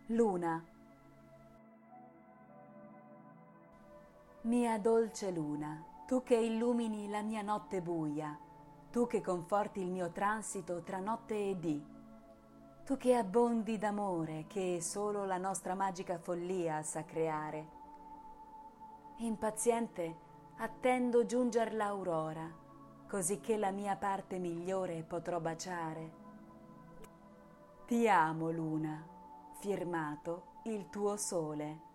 Luna. Mia dolce luna, tu che illumini la mia notte buia, tu che conforti il mio transito tra notte e dì, tu che abbondi d'amore che solo la nostra magica follia sa creare. Impaziente attendo giunger l'aurora, così che la mia parte migliore potrò baciare. Ti amo, luna, firmato il tuo sole.